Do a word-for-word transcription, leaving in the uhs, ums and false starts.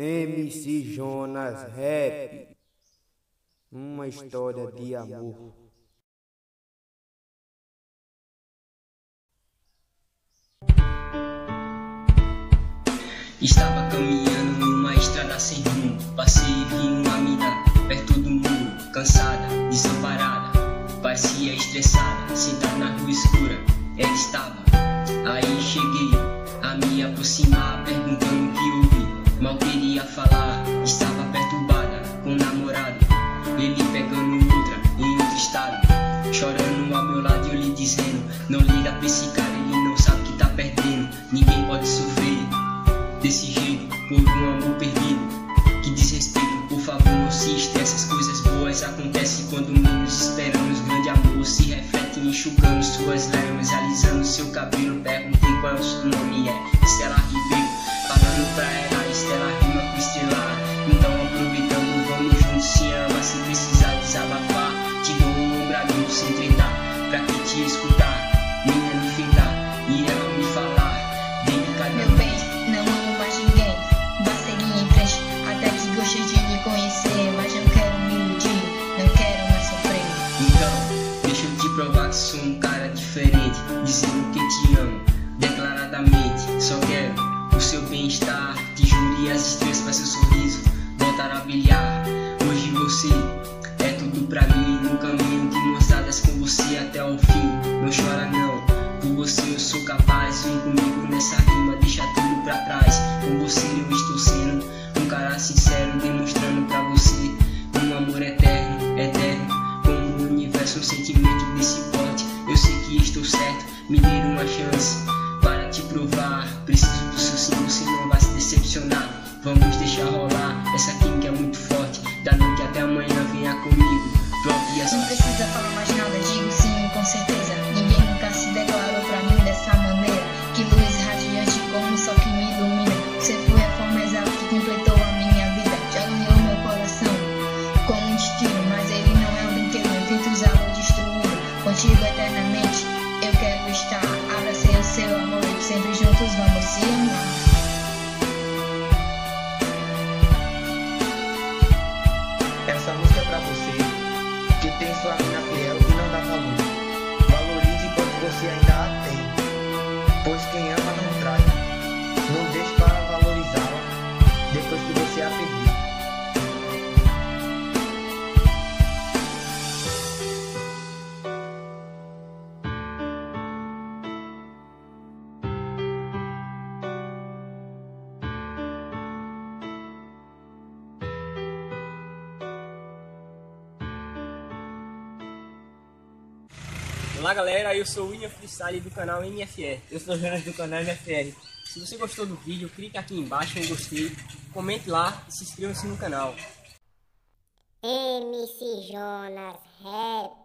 M C Jonas Rap, uma história de amor. Estava caminhando numa estrada sem rumo, passei e vi uma mina perto do muro, cansada, desamparada, parecia estressada, sentada na rua escura, ela estava. Aí cheguei a me aproximar, perguntando o que houve, mal queria falar, estava perturbada com o namorado, ele pegando outra em outro estado, chorando ao meu lado e eu lhe dizendo, não liga pra esse cara, ele não sabe que tá perdendo, ninguém pode sofrer desse jeito, por um amor perdido. Que desrespeito, por favor não se estresse. As coisas boas acontecem quando menos esperamos. Grande amor se reflete enxugando suas lágrimas, alisando seu cabelo. Perguntei qual é o seu nome, é Estela Ribeiro. Falando pra ela, Estela rima com estrelar. Então aproveitando, vamos juntos, se ama. Se precisar desabafar, te dou um ombradinho sem treinar, pra que te escutar, minha me enfeitar e ela me falar delicadamente. Meu bem, não amo mais ninguém, vá seguir em frente, até que gostei de lhe conhecer, mas não quero me iludir, não quero mais sofrer. Então, deixa eu te provar que sou um cara diferente, dizendo que te amo, declaradamente, só quero o seu bem-estar, te juro e as estrelas para seu sorriso voltar a brilhar. Hoje você é tudo pra mim, no caminho de mãos dadas com você até o fim. Não chora não, por você eu sou capaz, vem comigo nessa rima, deixa tudo pra trás. Com você eu estou sendo um cara sincero, demonstrando pra você um amor eterno, eterno, como o universo, um sentimento desse porte. Eu sei que estou certo, me dê uma chance para te provar, preciso do seu sim, você não vai se decepcionar. Vamos deixar rolar, essa química é muito forte, da noite até amanhã venha comigo, pronto e assim. Não precisa falar mais nada, digo sim, com certeza. Ninguém nunca se declarou pra mim dessa maneira. Que luz radiante como o sol que me ilumina. Você foi a forma exata que completou a minha vida. Já ganhou meu coração com um destino, mas ele não é um brinquedo, evita usá-lo destruído. Contigo eternamente eu quero estar. Abracei o seu amor e sempre juntos vamos se amar. Essa música é pra você que tem sua mina fiel e não dá valor. Valorize enquanto você ainda a tem, pois quem ama não trai. Não deixe para valorizá-la depois que você a perdeu. Olá galera, eu sou o William Freestyle do canal M F R. Eu sou o Jonas do canal M F R. Se você gostou do vídeo, clique aqui embaixo em gostei, comente lá e se inscreva-se no canal. M C Jonas Rap.